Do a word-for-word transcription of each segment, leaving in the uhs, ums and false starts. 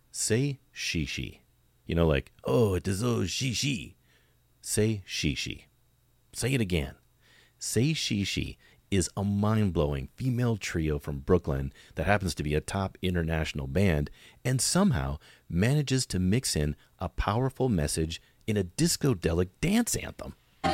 Say shishi. You know, like, oh, it is oh shishi. Say shishi. Say it again. Say Shishi is a mind-blowing female trio from Brooklyn that happens to be a top international band and somehow manages to mix in a powerful message in a discodelic dance anthem.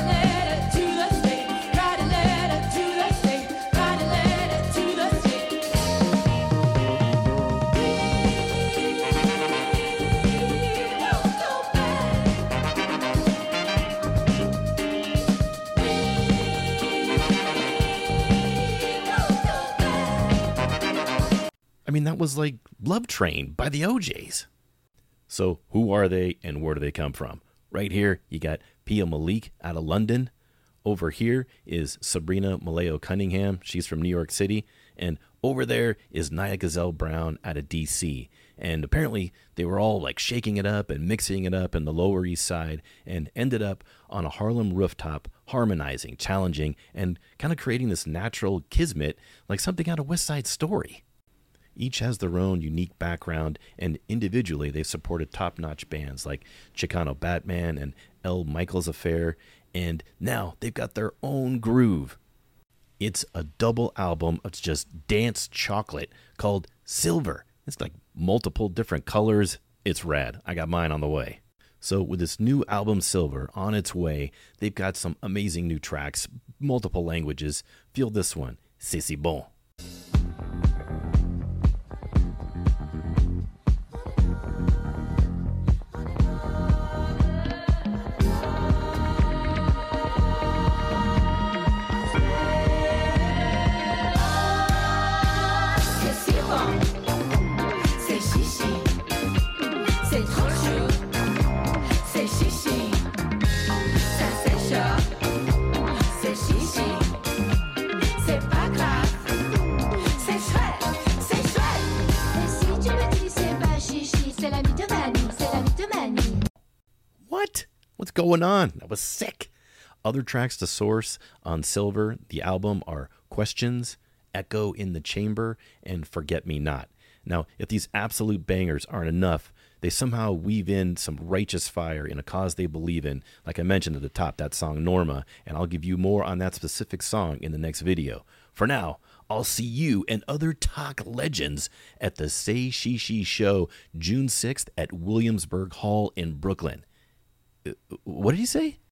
I mean, that was like Love Train by the O Js. So who are they and where do they come from? Right here, you got Pia Malik out of London. Over here is Sabrina Maleo Cunningham. She's from New York City. And over there is Nia Gazelle Brown out of D C. And apparently they were all like shaking it up and mixing it up in the Lower East Side and ended up on a Harlem rooftop harmonizing, challenging, and kind of creating this natural kismet like something out of West Side Story. Each has their own unique background, and individually they've supported top-notch bands like Chicano Batman and El Michaels Affair, and now they've got their own groove. It's a double album of just dance chocolate called Silver. It's like multiple different colors. It's rad. I got mine on the way. So with this new album Silver on its way, they've got some amazing new tracks, multiple languages. Feel this one, C'est si bon. What? What's going on? That was sick. Other tracks to source on Silver, the album, are Questions, Echo in the Chamber, and Forget Me Not. Now, if these absolute bangers aren't enough, they somehow weave in some righteous fire in a cause they believe in, like I mentioned at the top, that song Norma, and I'll give you more on that specific song in the next video. For now, I'll see you and other talk legends at the Say Shishi show June sixth at Williamsburg Hall in Brooklyn. What did you say?